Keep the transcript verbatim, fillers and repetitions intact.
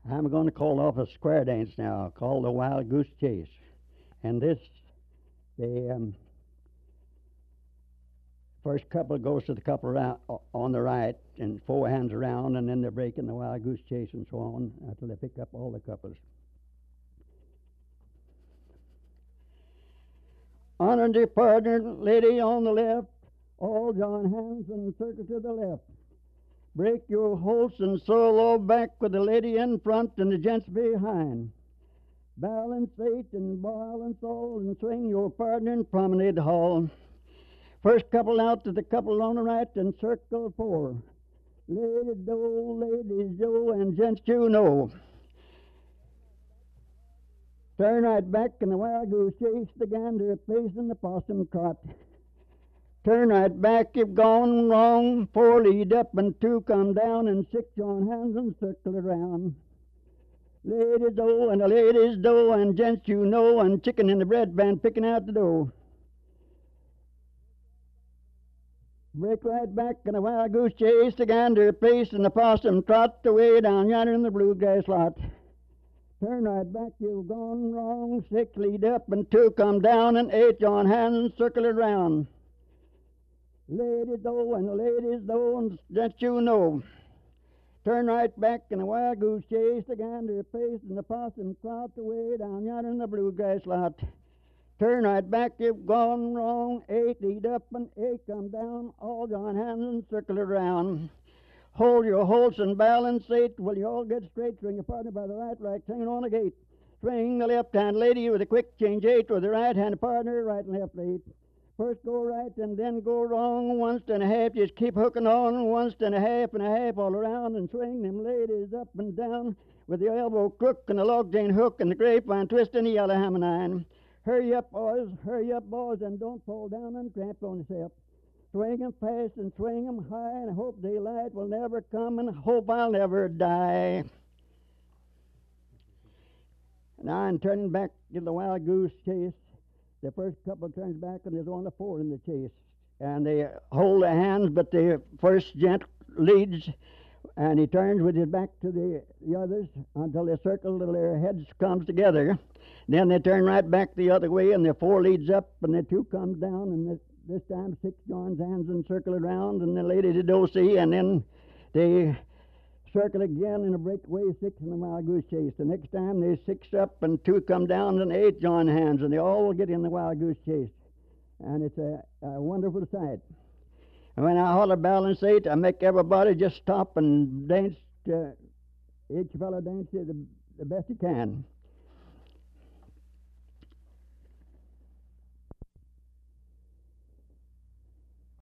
I'm going to call off a square dance now called the Wild Goose Chase. And this, the um, first couple goes to the couple around, on the right and four hands around, and then they're breaking the Wild Goose Chase and so on until they pick up all the couples. Honor the partner, lady on the left, all join hands and circle to the left. Break your horse and solo back with the lady in front and the gents behind. Balance eight and balance all and swing your partner in promenade hall. First couple out to the couple on the right and circle four. Lady do, ladies do, and gents you know. Turn right back in the Wild Goose Chase, the gander facing the possum trot. Turn right back, you've gone wrong. Four lead up and two come down, and six on hands and circle around. Ladies do, and the ladies do, and gents you know, and chicken in the bread band picking out the dough. Break right back in the Wild Goose Chase, the gander pace and the possum trot away down yonder in the bluegrass lot. Turn right back, you've gone wrong. Six lead up and two come down, and eight on hands and circle around. Ladies do, and the ladies do, and gents you know. Turn right back in the Wild Goose Chase, the gander pace and the possum trot away down yonder in the bluegrass lot. Turn right back, you've gone wrong. Eight lead up and eight come down, all join hands and circle around. Hold your horse and balance eight. Will you all get straight? Swing your partner by the right leg, hanging on the gate. Swing the left hand lady with a quick change eight, with the right hand partner, right and left eight. First go right and then go wrong. Once and a half, just keep hooking on. Once and a half and a half all around, and swing them ladies up and down with the elbow crook and the log chain hook and the grapevine twist and the yellow hammer nine. Hurry up, boys, hurry up, boys, and don't fall down and tramp on yourself. Swing 'em fast and swing 'em high, and hope daylight will never come, and hope I'll never die. Now I'm turning back to the Wild Goose Chase. The first couple turns back, and there's only four in the chase. And they hold their hands, but the first gent leads, and he turns with his back to the, the others until they circle till their heads comes together. Then they turn right back the other way, and the four leads up, and the two comes down, and the, this time six joins hands and circle around, and the lady to do see, and then they circle again in a breakaway six in the Wild Goose Chase. The next time they six up and two come down and eight join hands, and they all get in the Wild Goose Chase. And it's a, a wonderful sight. And when I holler balance eight, I make everybody just stop and dance, uh, each fellow dance the, the best he can.